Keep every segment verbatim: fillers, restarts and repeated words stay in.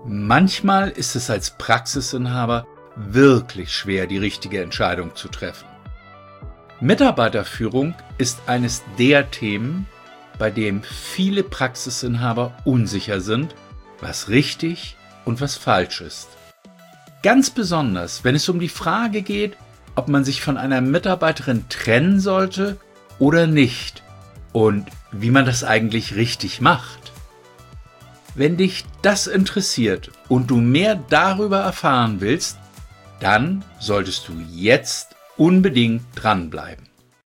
Manchmal ist es als Praxisinhaber wirklich schwer, die richtige Entscheidung zu treffen. Mitarbeiterführung ist eines der Themen, bei dem viele Praxisinhaber unsicher sind, was richtig und was falsch ist. Ganz besonders, wenn es um die Frage geht, ob man sich von einer Mitarbeiterin trennen sollte oder nicht und wie man das eigentlich richtig macht. Wenn dich das interessiert und du mehr darüber erfahren willst, dann solltest du jetzt unbedingt dranbleiben.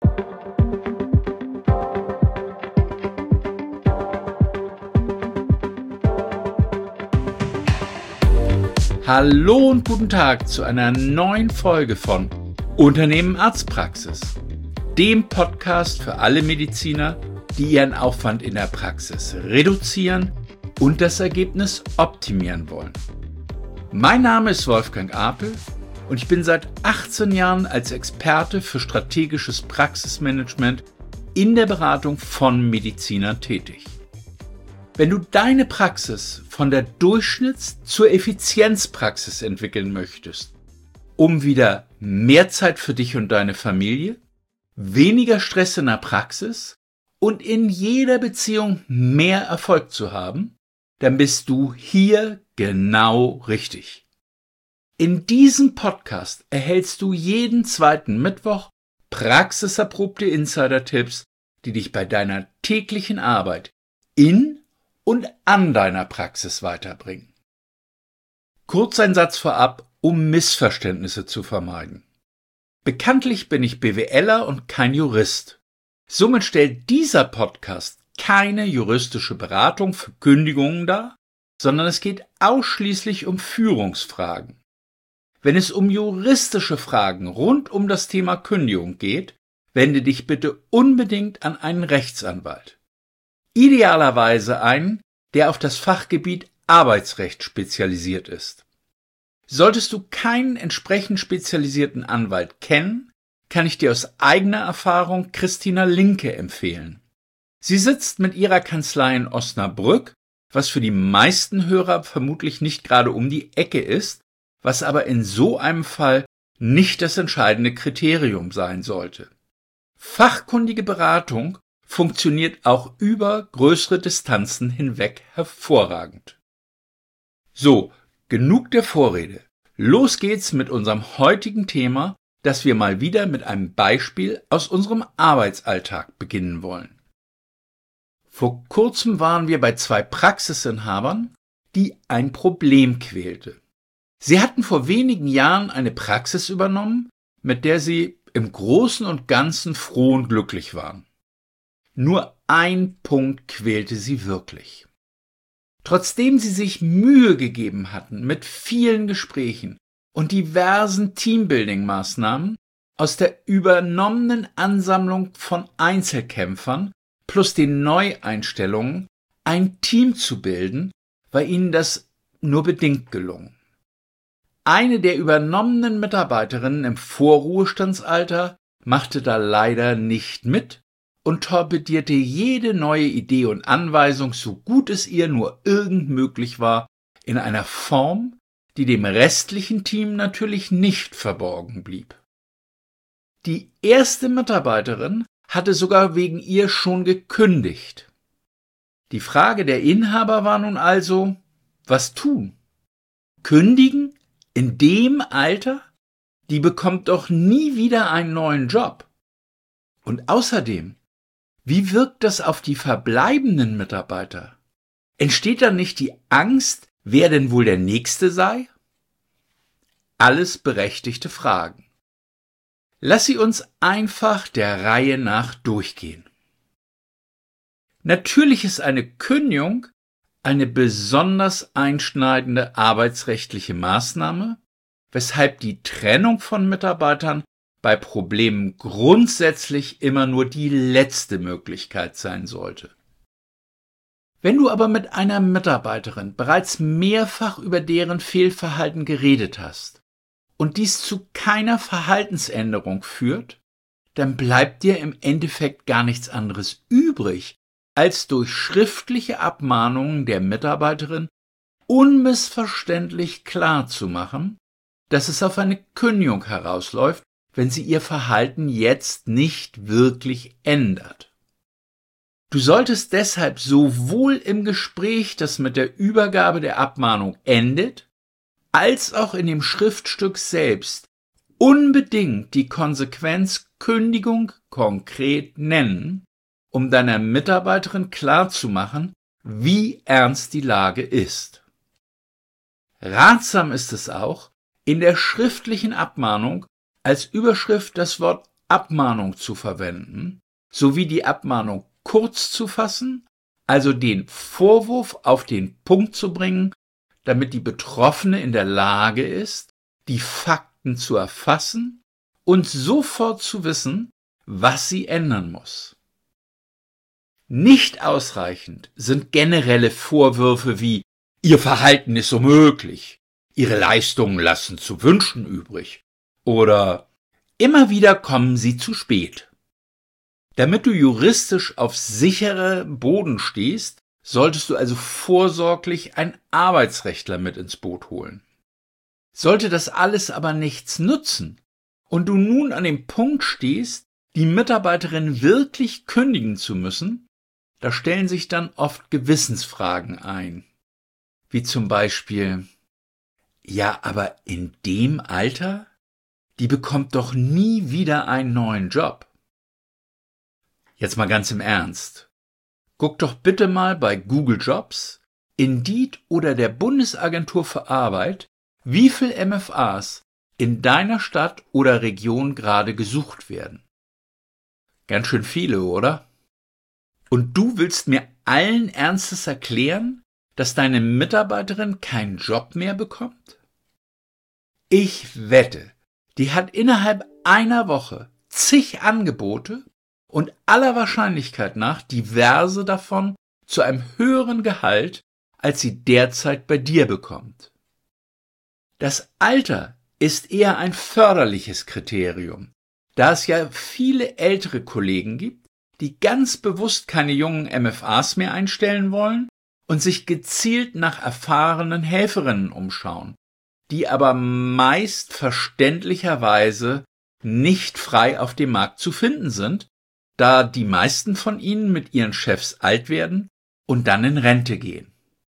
Hallo und guten Tag zu einer neuen Folge von Unternehmen Arztpraxis, dem Podcast für alle Mediziner, die ihren Aufwand in der Praxis reduzieren und das Ergebnis optimieren wollen. Mein Name ist Wolfgang Apel und ich bin seit achtzehn Jahren als Experte für strategisches Praxismanagement in der Beratung von Medizinern tätig. Wenn du deine Praxis von der Durchschnitts- zur Effizienzpraxis entwickeln möchtest, um wieder mehr Zeit für dich und deine Familie, weniger Stress in der Praxis und in jeder Beziehung mehr Erfolg zu haben, dann bist du hier genau richtig. In diesem Podcast erhältst du jeden zweiten Mittwoch praxiserprobte Insider-Tipps, die dich bei deiner täglichen Arbeit in und an deiner Praxis weiterbringen. Kurz ein Satz vorab, um Missverständnisse zu vermeiden. Bekanntlich bin ich BWLer und kein Jurist. Somit stellt dieser Podcast keine juristische Beratung für Kündigungen dar, sondern es geht ausschließlich um Führungsfragen. Wenn es um juristische Fragen rund um das Thema Kündigung geht, wende dich bitte unbedingt an einen Rechtsanwalt. Idealerweise einen, der auf das Fachgebiet Arbeitsrecht spezialisiert ist. Solltest du keinen entsprechend spezialisierten Anwalt kennen, kann ich dir aus eigener Erfahrung Christina Linke empfehlen. Sie sitzt mit ihrer Kanzlei in Osnabrück, was für die meisten Hörer vermutlich nicht gerade um die Ecke ist, was aber in so einem Fall nicht das entscheidende Kriterium sein sollte. Fachkundige Beratung funktioniert auch über größere Distanzen hinweg hervorragend. So, genug der Vorrede. Los geht's mit unserem heutigen Thema, das wir mal wieder mit einem Beispiel aus unserem Arbeitsalltag beginnen wollen. Vor kurzem waren wir bei zwei Praxisinhabern, die ein Problem quälte. Sie hatten vor wenigen Jahren eine Praxis übernommen, mit der sie im Großen und Ganzen froh und glücklich waren. Nur ein Punkt quälte sie wirklich. Trotzdem sie sich Mühe gegeben hatten mit vielen Gesprächen und diversen Teambuilding-Maßnahmen, aus der übernommenen Ansammlung von Einzelkämpfern plus den Neueinstellungen ein Team zu bilden, war ihnen das nur bedingt gelungen. Eine der übernommenen Mitarbeiterinnen im Vorruhestandsalter machte da leider nicht mit und torpedierte jede neue Idee und Anweisung, so gut es ihr nur irgend möglich war, in einer Form, die dem restlichen Team natürlich nicht verborgen blieb. Die erste Mitarbeiterin hatte sogar wegen ihr schon gekündigt. Die Frage der Inhaber war nun also, was tun? Kündigen? In dem Alter? Die bekommt doch nie wieder einen neuen Job. Und außerdem, wie wirkt das auf die verbleibenden Mitarbeiter? Entsteht dann nicht die Angst, wer denn wohl der Nächste sei? Alles berechtigte Fragen. Lass sie uns einfach der Reihe nach durchgehen. Natürlich ist eine Kündigung eine besonders einschneidende arbeitsrechtliche Maßnahme, weshalb die Trennung von Mitarbeitern bei Problemen grundsätzlich immer nur die letzte Möglichkeit sein sollte. Wenn du aber mit einer Mitarbeiterin bereits mehrfach über deren Fehlverhalten geredet hast und dies zu keiner Verhaltensänderung führt, dann bleibt dir im Endeffekt gar nichts anderes übrig, als durch schriftliche Abmahnungen der Mitarbeiterin unmissverständlich klar zu machen, dass es auf eine Kündigung herausläuft, wenn sie ihr Verhalten jetzt nicht wirklich ändert. Du solltest deshalb sowohl im Gespräch, das mit der Übergabe der Abmahnung endet, als auch in dem Schriftstück selbst unbedingt die Konsequenz Kündigung konkret nennen, um deiner Mitarbeiterin klarzumachen, wie ernst die Lage ist. Ratsam ist es auch, in der schriftlichen Abmahnung als Überschrift das Wort Abmahnung zu verwenden, sowie die Abmahnung kurz zu fassen, also den Vorwurf auf den Punkt zu bringen, damit die Betroffene in der Lage ist, die Fakten zu erfassen und sofort zu wissen, was sie ändern muss. Nicht ausreichend sind generelle Vorwürfe wie Ihr Verhalten ist unmöglich, Ihre Leistungen lassen zu wünschen übrig oder immer wieder kommen Sie zu spät. Damit du juristisch auf sicherem Boden stehst, solltest du also vorsorglich einen Arbeitsrechtler mit ins Boot holen. Sollte das alles aber nichts nutzen und du nun an dem Punkt stehst, die Mitarbeiterin wirklich kündigen zu müssen, da stellen sich dann oft Gewissensfragen ein. Wie zum Beispiel, ja, aber in dem Alter? Die bekommt doch nie wieder einen neuen Job. Jetzt mal ganz im Ernst. Guck doch bitte mal bei Google Jobs, Indeed oder der Bundesagentur für Arbeit, wie viel M F As in deiner Stadt oder Region gerade gesucht werden. Ganz schön viele, oder? Und du willst mir allen Ernstes erklären, dass deine Mitarbeiterin keinen Job mehr bekommt? Ich wette, die hat innerhalb einer Woche zig Angebote und aller Wahrscheinlichkeit nach diverse davon zu einem höheren Gehalt, als sie derzeit bei dir bekommt. Das Alter ist eher ein förderliches Kriterium, da es ja viele ältere Kollegen gibt, die ganz bewusst keine jungen M F As mehr einstellen wollen und sich gezielt nach erfahrenen Helferinnen umschauen, die aber meist verständlicherweise nicht frei auf dem Markt zu finden sind, da die meisten von ihnen mit ihren Chefs alt werden und dann in Rente gehen.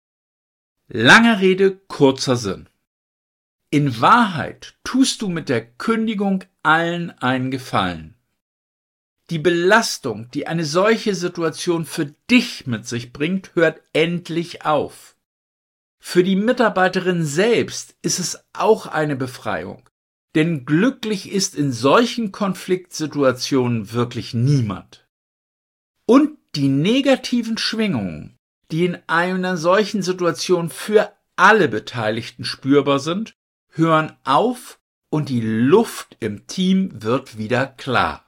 Langer Rede, kurzer Sinn. In Wahrheit tust du mit der Kündigung allen einen Gefallen. Die Belastung, die eine solche Situation für dich mit sich bringt, hört endlich auf. Für die Mitarbeiterin selbst ist es auch eine Befreiung, denn glücklich ist in solchen Konfliktsituationen wirklich niemand. Und die negativen Schwingungen, die in einer solchen Situation für alle Beteiligten spürbar sind, hören auf und die Luft im Team wird wieder klar.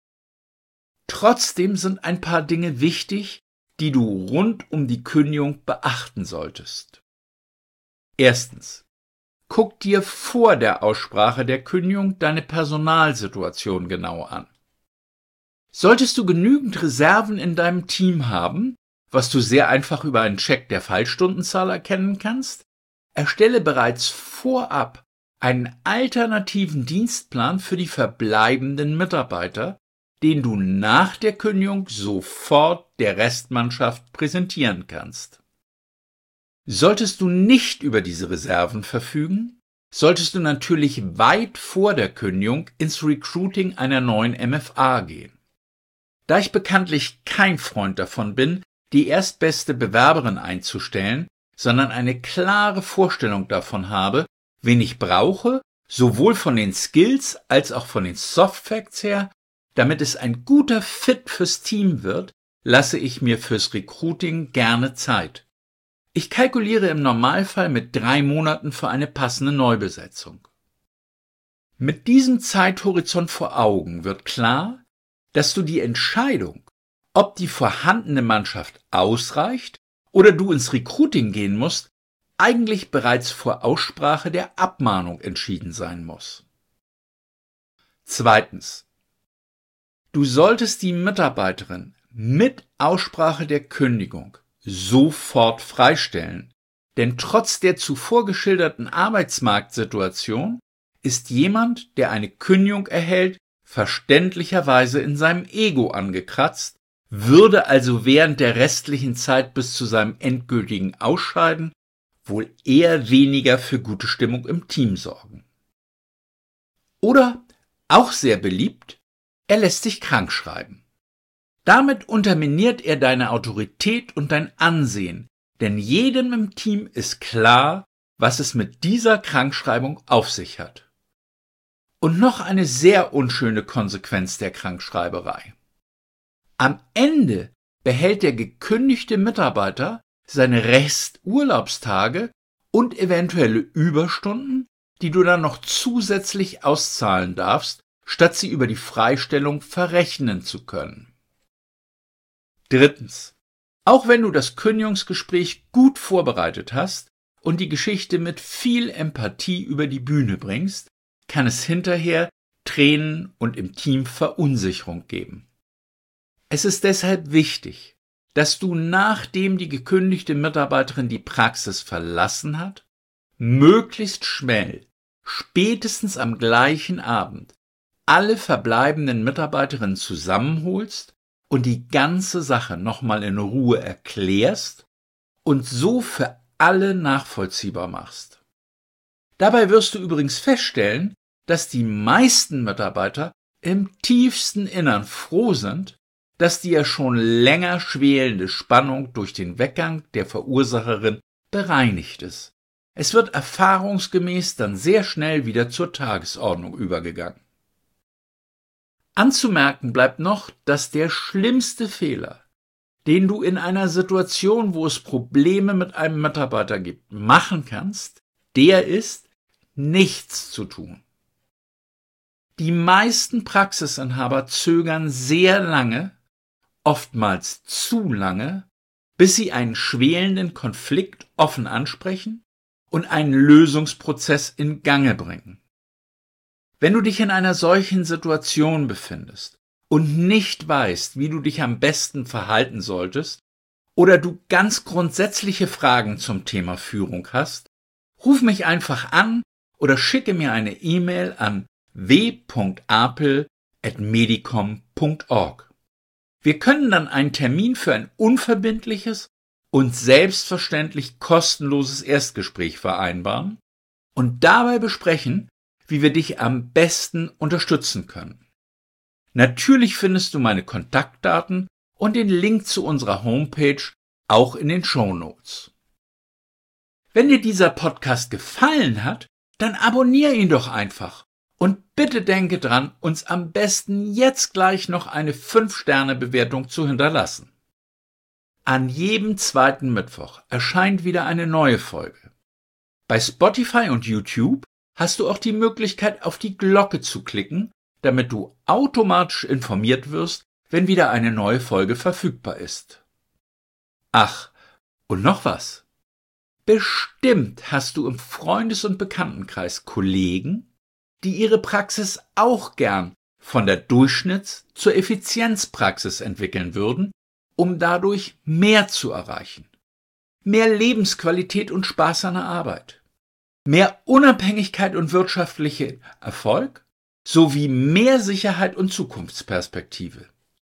Trotzdem sind ein paar Dinge wichtig, die du rund um die Kündigung beachten solltest. Erstens. Guck dir vor der Aussprache der Kündigung deine Personalsituation genau an. Solltest du genügend Reserven in deinem Team haben, was du sehr einfach über einen Check der Fallstundenzahl erkennen kannst, erstelle bereits vorab einen alternativen Dienstplan für die verbleibenden Mitarbeiter, den du nach der Kündigung sofort der Restmannschaft präsentieren kannst. Solltest du nicht über diese Reserven verfügen, solltest du natürlich weit vor der Kündigung ins Recruiting einer neuen M F A gehen. Da ich bekanntlich kein Freund davon bin, die erstbeste Bewerberin einzustellen, sondern eine klare Vorstellung davon habe, wen ich brauche, sowohl von den Skills als auch von den Soft Facts her, damit es ein guter Fit fürs Team wird, lasse ich mir fürs Recruiting gerne Zeit. Ich kalkuliere im Normalfall mit drei Monaten für eine passende Neubesetzung. Mit diesem Zeithorizont vor Augen wird klar, dass du die Entscheidung, ob die vorhandene Mannschaft ausreicht oder du ins Recruiting gehen musst, eigentlich bereits vor Aussprache der Abmahnung entschieden sein muss. Zweitens. Du solltest die Mitarbeiterin mit Aussprache der Kündigung sofort freistellen, denn trotz der zuvor geschilderten Arbeitsmarktsituation ist jemand, der eine Kündigung erhält, verständlicherweise in seinem Ego angekratzt, würde also während der restlichen Zeit bis zu seinem endgültigen Ausscheiden wohl eher weniger für gute Stimmung im Team sorgen. Oder, auch sehr beliebt, er lässt sich krank schreiben. Damit unterminiert er deine Autorität und dein Ansehen, denn jedem im Team ist klar, was es mit dieser Krankschreibung auf sich hat. Und noch eine sehr unschöne Konsequenz der Krankschreiberei. Am Ende behält der gekündigte Mitarbeiter seine Resturlaubstage und eventuelle Überstunden, die du dann noch zusätzlich auszahlen darfst, statt sie über die Freistellung verrechnen zu können. Drittens. Auch wenn du das Kündigungsgespräch gut vorbereitet hast und die Geschichte mit viel Empathie über die Bühne bringst, kann es hinterher Tränen und im Team Verunsicherung geben. Es ist deshalb wichtig, dass du, nachdem die gekündigte Mitarbeiterin die Praxis verlassen hat, möglichst schnell, spätestens am gleichen Abend, alle verbleibenden Mitarbeiterinnen zusammenholst und die ganze Sache nochmal in Ruhe erklärst und so für alle nachvollziehbar machst. Dabei wirst du übrigens feststellen, dass die meisten Mitarbeiter im tiefsten Innern froh sind, dass die ja schon länger schwelende Spannung durch den Weggang der Verursacherin bereinigt ist. Es wird erfahrungsgemäß dann sehr schnell wieder zur Tagesordnung übergegangen. Anzumerken bleibt noch, dass der schlimmste Fehler, den du in einer Situation, wo es Probleme mit einem Mitarbeiter gibt, machen kannst, der ist, nichts zu tun. Die meisten Praxisinhaber zögern sehr lange, oftmals zu lange, bis sie einen schwelenden Konflikt offen ansprechen und einen Lösungsprozess in Gange bringen. Wenn du dich in einer solchen Situation befindest und nicht weißt, wie du dich am besten verhalten solltest, oder du ganz grundsätzliche Fragen zum Thema Führung hast, ruf mich einfach an oder schicke mir eine E-Mail an w punkt apel at medicom punkt org. Wir können dann einen Termin für ein unverbindliches und selbstverständlich kostenloses Erstgespräch vereinbaren und dabei besprechen, wie wir dich am besten unterstützen können. Natürlich findest du meine Kontaktdaten und den Link zu unserer Homepage auch in den Shownotes. Wenn dir dieser Podcast gefallen hat, dann abonniere ihn doch einfach. Und bitte denke dran, uns am besten jetzt gleich noch eine fünf Sterne Bewertung zu hinterlassen. An jedem zweiten Mittwoch erscheint wieder eine neue Folge. Bei Spotify und YouTube hast du auch die Möglichkeit, auf die Glocke zu klicken, damit du automatisch informiert wirst, wenn wieder eine neue Folge verfügbar ist. Ach, und noch was. Bestimmt hast du im Freundes- und Bekanntenkreis Kollegen, die ihre Praxis auch gern von der Durchschnitts- zur Effizienzpraxis entwickeln würden, um dadurch mehr zu erreichen. Mehr Lebensqualität und Spaß an der Arbeit. Mehr Unabhängigkeit und wirtschaftlichen Erfolg sowie mehr Sicherheit und Zukunftsperspektive.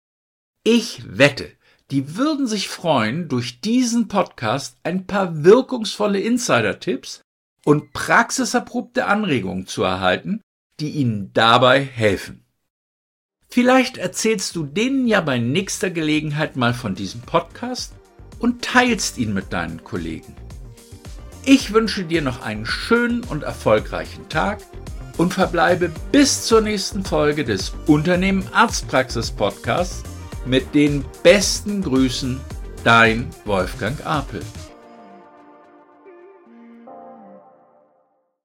Ich wette, die würden sich freuen, durch diesen Podcast ein paar wirkungsvolle Insider-Tipps und praxiserprobte Anregungen zu erhalten, die ihnen dabei helfen. Vielleicht erzählst du denen ja bei nächster Gelegenheit mal von diesem Podcast und teilst ihn mit deinen Kollegen. Ich wünsche dir noch einen schönen und erfolgreichen Tag und verbleibe bis zur nächsten Folge des Unternehmen Arztpraxis Podcasts mit den besten Grüßen, dein Wolfgang Apel.